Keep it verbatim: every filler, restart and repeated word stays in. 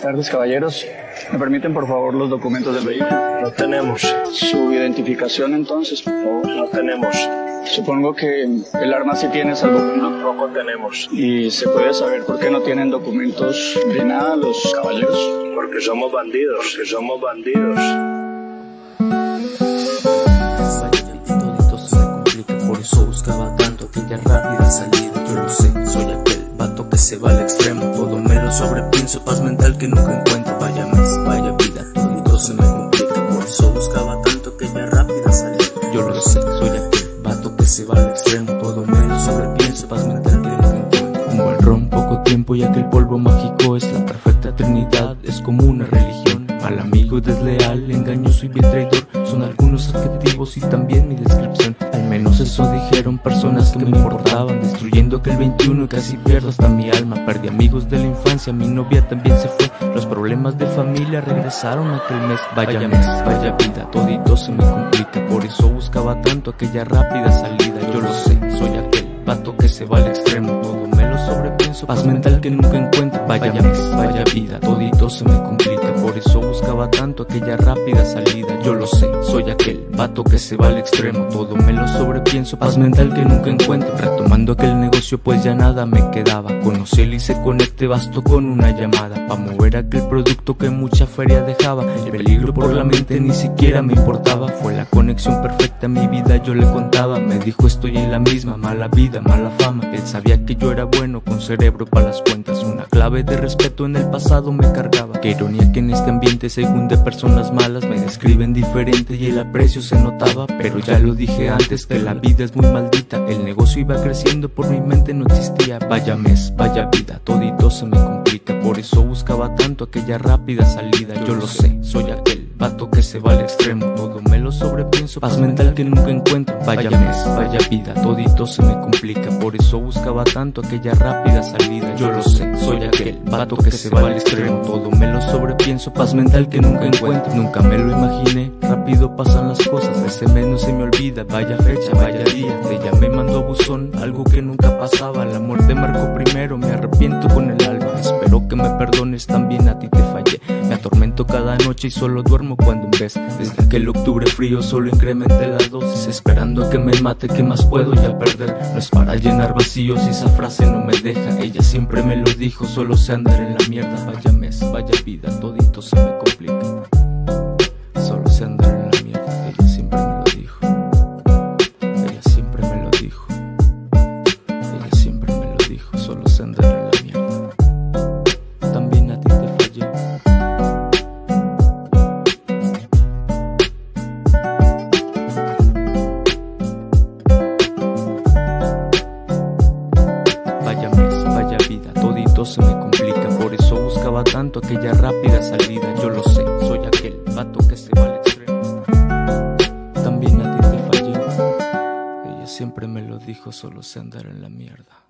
tardes, caballeros. ¿Me permiten, por favor, los documentos del vehículo? No tenemos. Su identificación, entonces, por favor. No tenemos. Supongo que el arma sí tiene salvoconducto. Tampoco tenemos. ¿Y se puede saber por qué no tienen documentos de nada los caballeros? Porque somos bandidos, que somos bandidos. Todito se me complica, por eso buscaba tanto aquella rápida salida. Yo lo sé, soy aquel vato que se va al extremo. Todo me lo sobrepienso, paz mental que nunca encuentro. Vaya mes, vaya vida, todito se me complica. Por eso buscaba tanto aquella rápida salida. Yo lo sé, soy aquel vato que se va al extremo. Todo me lo sobrepienso, paz mental que nunca encuentro. Un buen ron, poco tiempo y aquel polvo mágico es la perfecta trinidad. Es como una religión. Mal amigo, desleal, engañoso y bien traidor son algunos adjetivos y también mi descripción. Al menos eso dijeron personas que me importaban. Destruyendo aquel veintiuno y casi pierdo hasta mi alma. Perdí amigos de la infancia, mi novia también se fue. Los problemas de familia regresaron aquel mes. Vaya mes, vaya vida, todito se me complica. Por eso buscaba tanto aquella rápida salida. Yo lo sé, soy aquel vato que se va al extremo. Todo me lo sobrepienso, paz mental que nunca encuentro. Vaya mes, vaya vida, todito se me complica. Por eso buscaba tanto aquella rápida salida. Yo lo sé, soy aquel vato que se va al extremo. Todo me lo sobrepienso, paz mental que nunca encuentro. Retomando aquel negocio pues ya nada me quedaba. Conocí él y se conecte, bastó con una llamada pa' mover aquel producto que mucha feria dejaba. El peligro por la mente ni siquiera me importaba. Fue la conexión perfecta, mi vida yo le contaba. Me dijo estoy en la misma, mala vida, mala fama. Él sabía que yo era bueno, con cerebro para las cuentas. Una clave de respeto en el pasado me cargaba. Qué ironía que en este ambiente según de personas malas me describen diferente y el aprecio se notaba. Pero ya lo dije antes que la vida es muy maldita. El negocio iba creciendo, por mi mente no existía. Vaya mes, vaya vida, todito se me complica. Por eso buscaba tanto aquella rápida salida. Yo lo sé, soy aquel vato que se va al extremo. Todo me lo sobrepienso, paz mental que nunca encuentro. Vaya mes, vaya vida, todito se me complica. Por eso buscaba tanto aquella rápida salida. Yo lo sé, soy aquel vato que se va al extremo. Todo me lo sobrepienso, paz mental que nunca encuentro. Nunca me lo imaginé, rápido pasan las cosas. Ese mes no se me olvida, vaya fecha, vaya día. Te llamé, mandó buzón, algo que nunca pasaba. La muerte marcó primero, me arrepiento con el alma. Espero que me perdones, también a ti te fallé. Me atormento cada noche y solo duermo cuando en vez. Desde aquel octubre frío solo incrementé la dosis. Esperando a que me mate, ¿qué más puedo ya perder? No es para llenar vacíos y esa frase no me deja. Ella siempre me lo dijo, solo sé andar en la mierda. Vaya mes, vaya vida, todito se me complica. Solo sé andar en la mierda, ella siempre me lo dijo. Ella siempre me lo dijo. Ella siempre me lo dijo, solo sé andar en la mierda. También a ti te fallé. Vaya mes, vaya vida, todito se me complica. Por eso buscaba tanto aquella rápida salida. Yo lo sé, soy aquel vato que se va al extremo. También a ti te fallé. Ella siempre me lo dijo, solo sé andar en la mierda.